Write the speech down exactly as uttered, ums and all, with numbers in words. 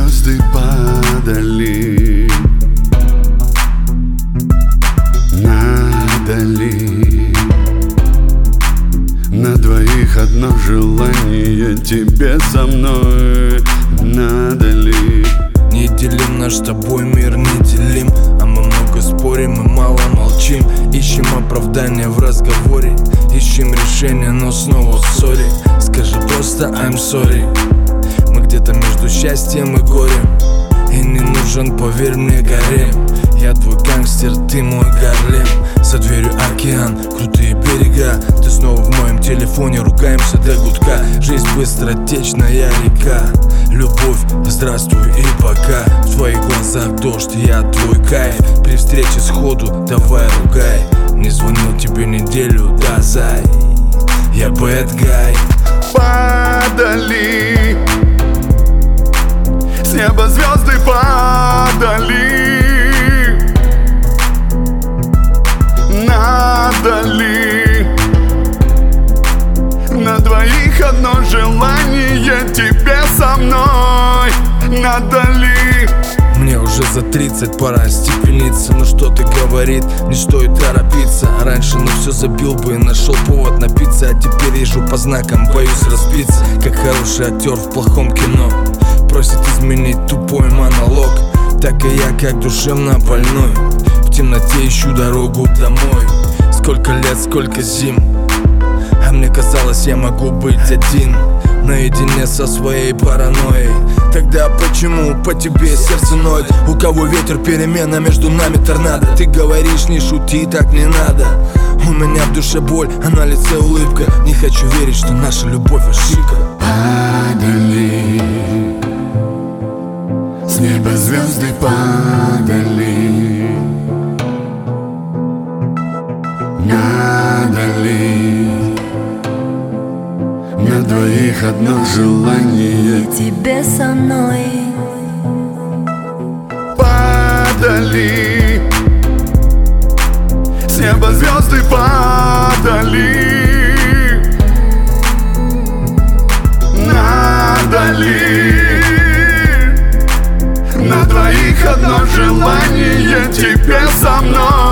звезды падали, надо ли на двоих одно желание тебе со мной? Надо ли? Не делим наш с тобой мир, не делим, а мы много спорим и мало молчим. Ищем оправдания в разговоре, ищем решения, но снова в ссоре. Скажи просто I'm sorry. Мы где-то между счастьем и горем, и не нужен, поверь мне, гарем. Я твой гангстер, ты мой Гарлем. За дверью океан, крутые берега. Ты снова в моем телефоне, ругаемся до гудка. Жизнь быстротечная река. Любовь, здравствуй и пока. В твоих глазах дождь, я твой кайф. При встрече сходу давай ругай. Не звонил тебе неделю, да, зай. Я bad guy. Падали с неба звезды, падали. Надо ли на двоих одно желание тебе со мной? Надо ли? Мне уже за тридцать, пора остепениться. Но что-то говорит, не стоит торопиться. Раньше на все забил бы и нашел повод напиться, а теперь езжу по знакам, боюсь разбиться. Как хороший актер в плохом кино просит изменить тупой монолог. Так и я, как душевно больной, в темноте ищу дорогу домой. Сколько лет, сколько зим, а мне казалось, я могу быть один, наедине со своей паранойей. Тогда почему по тебе сердце ноет? У кого ветер, перемена, между нами торнадо. Ты говоришь, не шути, так не надо. У меня в душе боль, а на лице улыбка. Не хочу верить, что наша любовь ошибка. Падали с неба звезды, падали. Надо ли на двоих одно желание тебе со мной? Падали с неба звезды, падали. Надо ли на двоих одно желание тебе со мной?